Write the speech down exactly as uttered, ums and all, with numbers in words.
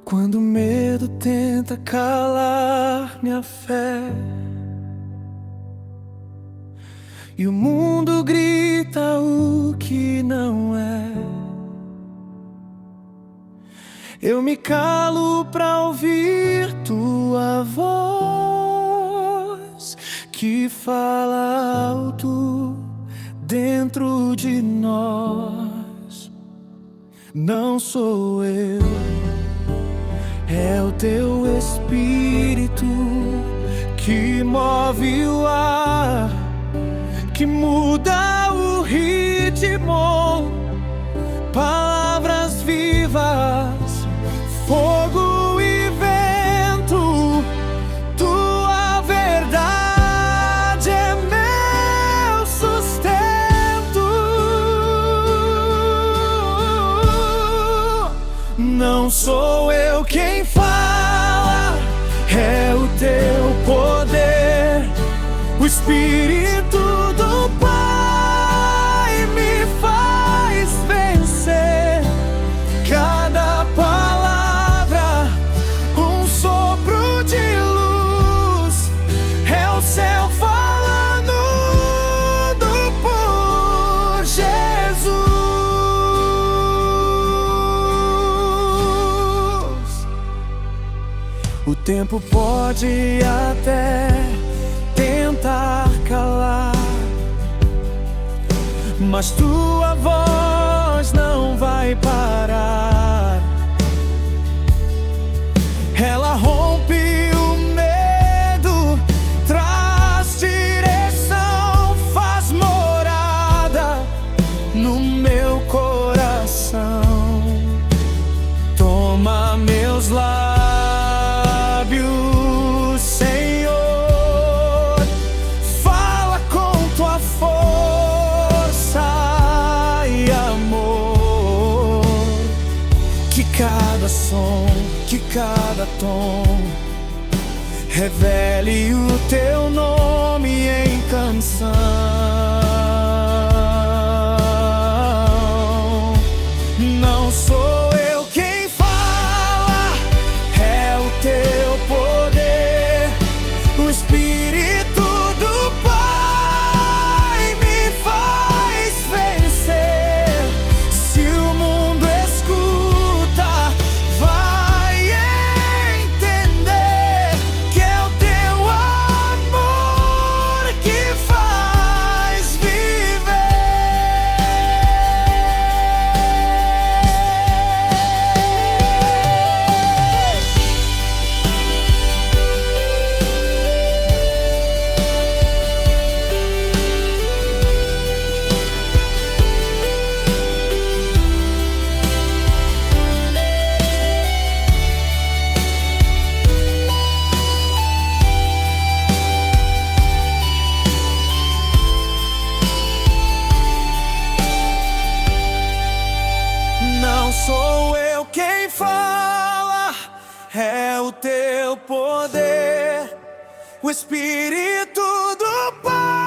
Quando o medo tenta calar minha fé e o mundo grita o que não é, eu me calo pra ouvir tua voz que fala alto dentro de nós. Não sou eu, é o teu Espírito que move o ar, que muda o ritmo. Palavras vivas, fogo e vento, tua verdade é meu sustento. Não sou eu quem fala, é o teu poder, o Espírito do Pai me faz vencer. Cada palavra, um sopro de luz, é o céu falando por Jesus. O tempo pode até tentar calar, mas tua voz não vai parar. Ela rompe o medo, traz direção, faz morada no meu coração. Toma meus lábios, Senhor, fala com tua força e amor. Que cada som, que cada tom revele o teu nome em canção. Não sou eu quem fala, é o teu poder, o Espírito do Pai me faz vencer. Se o mundo escuta, vai entender que é o teu amor que faz viver. Não sou eu quem fala, é o teu poder, o Espírito do Pai